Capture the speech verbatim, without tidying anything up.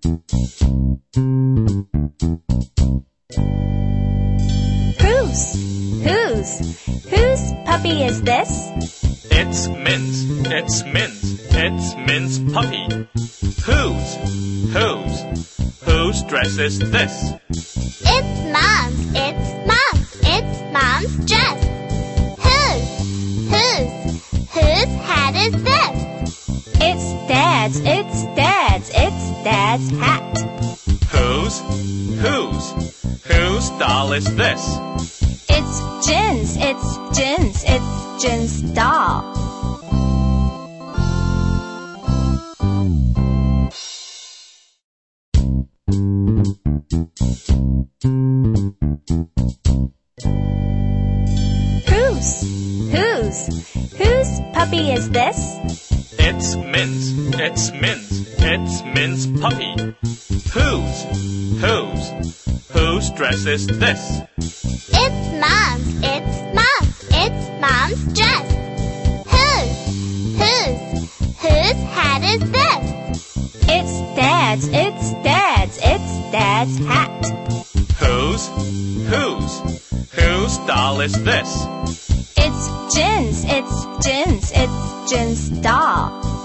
Whose? Whose? Whose puppy is this? It's Mint's. It's Mint's. It's Mint's puppy. Whose? Whose? Whose dress is this? It's Mom's. It's Mom's. It's Mom's dress. Whose? Whose? Whose hat is this? It's Dad's. It's Dad's. It's Dad's hat. Whose? Whose? Whose doll is this? It's Jin's. It's Jin's. It's Jin's doll. Whose? Whose? Whose puppy is this? It's Mint's. It's Mint's. It's Mint's puppy. Whose? Whose? Whose dress is this? It's Mom's. It's Mom's. It's Mom's dress. Whose? Whose? Whose hat is this? It's Dad's. It's Dad's. It's Dad's hat. Whose? Whose? Whose doll is this? It's Jin's. It's Jin's. It's Jin's doll.